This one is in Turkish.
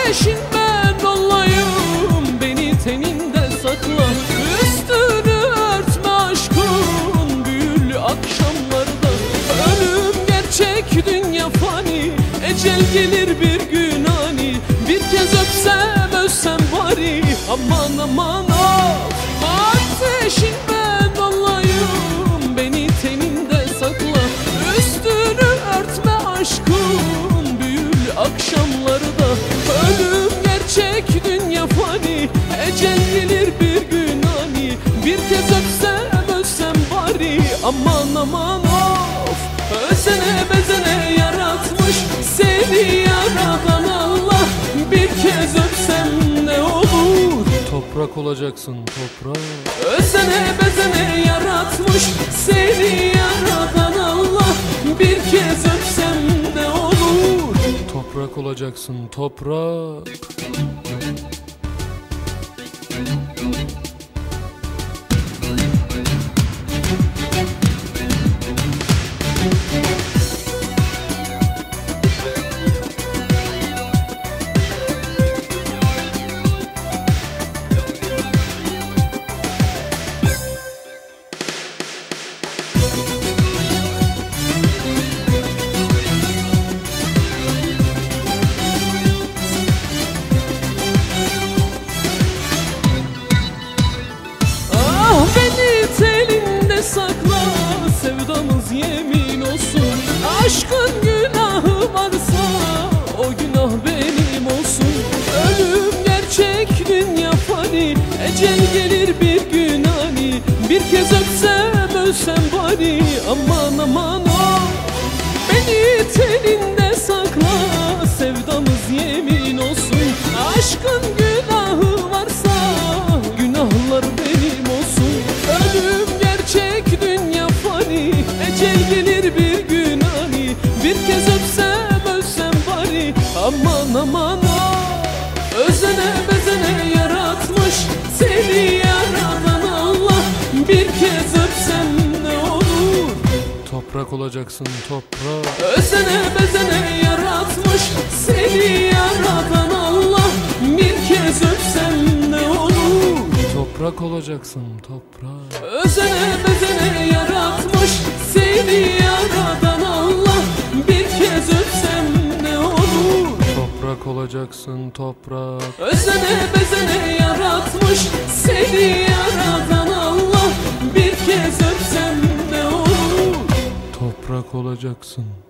Ateşinden olayım, beni teninde sakla. Üstünü örtme aşkın büyülü akşamlarda. Ölüm gerçek, dünya fani, ecel gelir bir gün ani. Bir kez öpsem ölsem bari, aman aman of. Ateşinden olayım, beni teninde sakla. Üstünü örtme aşkın büyülü akşamlarda. Ölüm gerçek, dünya fani, ecel gelir bir gün ani. Bir kez öpsem ölsem bari, aman aman of. Özene bezene yaratmış seni yaradan Allah. Bir kez öpsem ne olur? Toprak olacaksın toprak. Özene bezene yaratmış seni yaradan Allah. Bir kez öpsem ne olur? Toprak olacaksın toprak. Beni telinde sakla, sevdamız yemin olsun. Aşkın günahı varsa o günah benim olsun. Ölüm gerçek, dünya fani, ecel gelir bir gün ani. Bir kez öpsem ölsem bari, aman aman of. Beni telinde sakla, sevdamız yemin olsun. Aşkın günahı varsa günahlar benim olsun. Ölüm gerçek, dünya fani, ecel gelir bir gün ani. Bir kez öpsem ölsem bari, aman aman of. Özene bezene yaratmış seni yaradan Allah. Bir kez öpsem ne olur? Toprak olacaksın toprak. Özene bezene yaratmış seni yaradan Allah. Bir kez öpsem ne olur? Toprak olacaksın toprak. Özene bezene yaratmış seni yaradan Allah. Bir kez öpsem ne olur? Toprak olacaksın toprak. Özene bezene yaratmış seni yaradan Allah. Bir kez öpsem ne olur? Toprak olacaksın.